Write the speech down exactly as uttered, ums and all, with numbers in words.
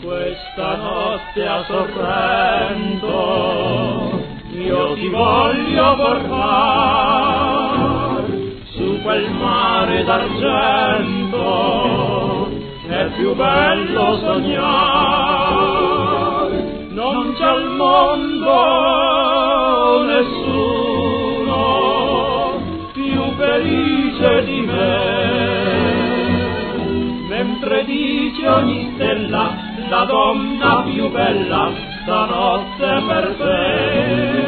Questa notte a Sorrento io ti voglio portar su quel mare d'argento, è più bello sognar. Non c'è al mondo nessuno più felice di me, mentre dice ogni stella la donna più bella stanotte per te.